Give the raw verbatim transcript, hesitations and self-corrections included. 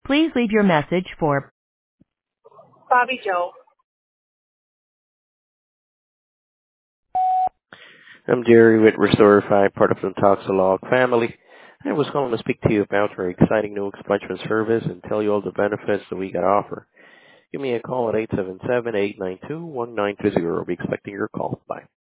Please leave your message for Bobby Joe. I'm Jerry with Restorify, part of the Toxolog family. I was calling to speak to you about our exciting new expungement service and tell you all the benefits that we can offer. Give me a call at eight seven seven, eight nine two, one nine two zero. I'll be expecting your call. Bye.